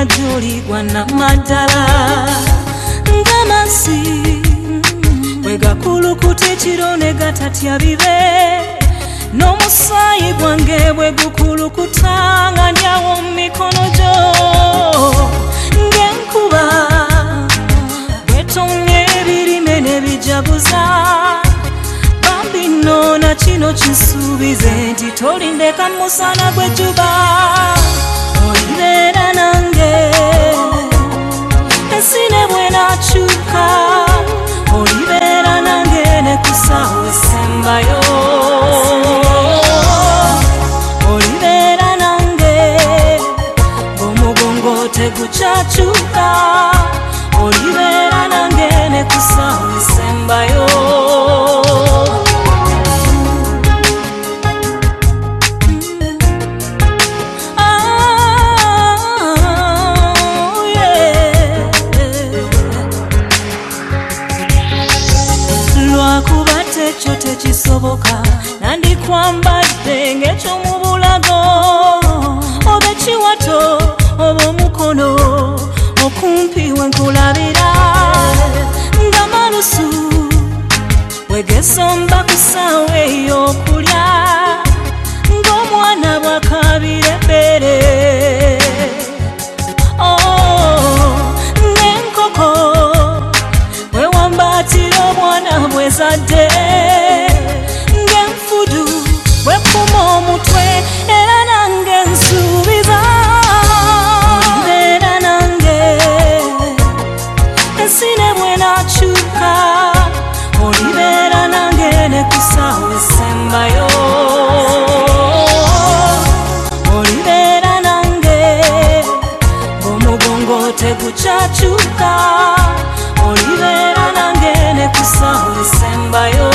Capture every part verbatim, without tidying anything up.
Nina joli wana madala Ngamasi Wega kulu kutechirone gatatya bibe No musayi gwange wegukulu kutanga nyawo mikono jo Ngenkuba Wetonye birime nebijabuza Bambino na chino chinsubize Nti tolindeka musana gwejuba Olibera nange Esine bwena chuka Olibera nange nekusawe sembayo Olibera nange Gomugongo teguchachuka Olibera nange nekusawe sembayo Chote chisoboka nandi kwamba denge chomubulago obechi wato obo mukono okumpi wenkulabira ngamalusu wegesomba kusawe yokulya ngomwana bwakabire bere oh nenkoko wewambatiro mwana bwezadde ngenfudu wekuma omutwe era nange nsuubiza olibera nange esine bwenakyuka olibera nange nekusawe sembayo olibera nange omugongo tegukyakyuka olibera nange nekusawe sembayo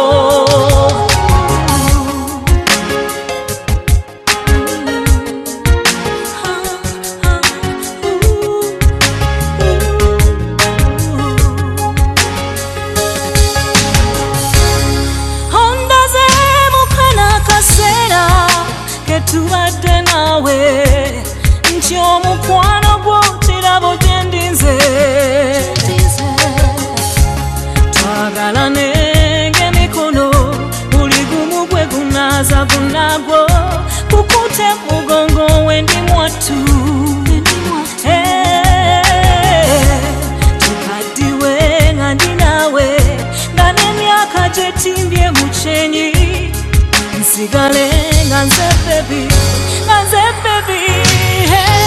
Ondaze mukana kaseera ketubadde nawe nti omukwano gwo kirabo gye ndinze Twagalane ng'emikono buli gumu gwe gunaza gunagwo kukute mugongo wendi mwattu tukaddiwe nga ndi naawe nga n'emyaka gye timbye mu kyenyi nsigale nga nze bebi nga nze bebi